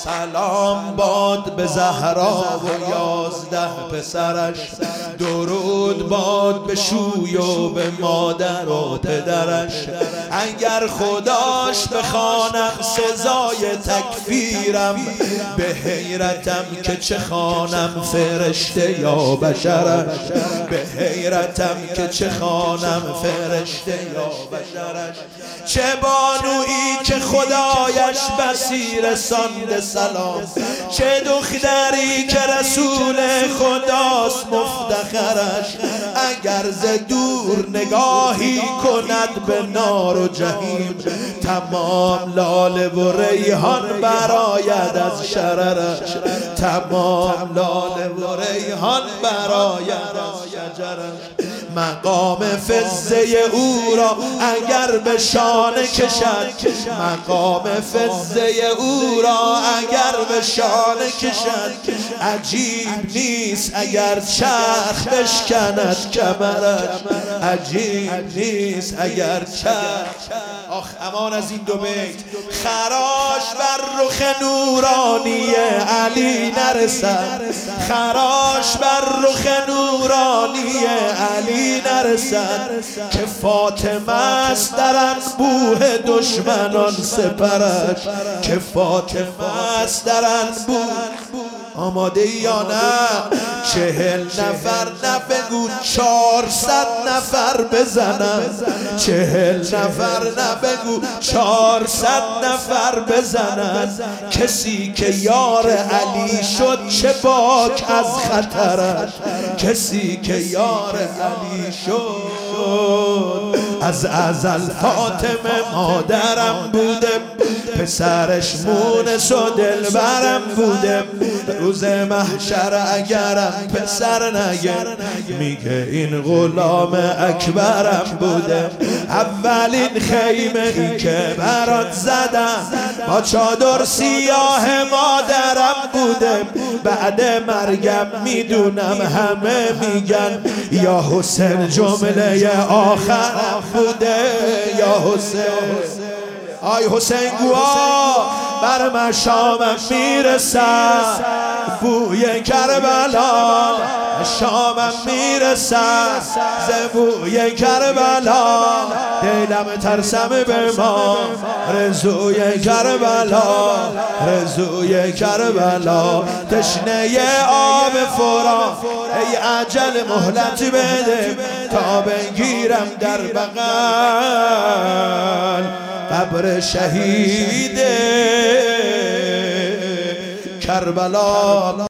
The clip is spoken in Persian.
سلام باد به زهرا و 11 پسرش، درود باد به شوی و به مادر و پدرش. اگر خداش بخوانم سزای تکفیرم، به حیرتم که چه خوانم فرشته یا بشرش. به حیرتم که چه خوانم فرشته یا بشرش. چه بانویی که خدایش بسی رسانده سلام، چه دختری که رسول خداست مفتخرش. اگر ز دور نگاهی کند به نار و جهیم، تمام لاله و ریحان براید از شررش. تمام لاله و ریحان براید از شجرش. مقام فزه او را اگر به شانه کشد، مقام فزه او را اگر به شانه کشد. عجیب نیست اگر چرخ بشکند کمرش. عجیب نیست اگر چرخ. آخ امان از این دو بیت. خراش بر رخ نورانی علی نرسد، خراش بر رخ نورانی علی نرسد. که فاطمه است در انبوه دشمنان سپرش. که فاطمه است در انبوه. آماده یا نه؟ 40 نفر نه بگو 400 نفر بزنم. 40 نفر نه بگو 400 نفر بزنن. کسی که یار علی شد چه باک از خطرش. کسی که یار علی شد از ازل فاطمه مادرم بوده، پسرش مونس و دلبرم بوده. روز محشر اگرم پسر نگه، میگه این غلام اکبرم بوده. اولین خیمه ای که برات زدم با چادر سیاه مادرم بوده. بعد مرگم میدونم همه میگن یا حسین جمله آخرم بوده. یا حسین، آی حسین گواه بر مشامم میرسد بوی کربلا. شامم میرسد ز بوی کربلا. دلم ترسم به ما رزوی کربلا. رزوی کربلا. تشنه آب فرات ای عجل مهلت بده تا بگیرم در بغل قبر شهید کربلا.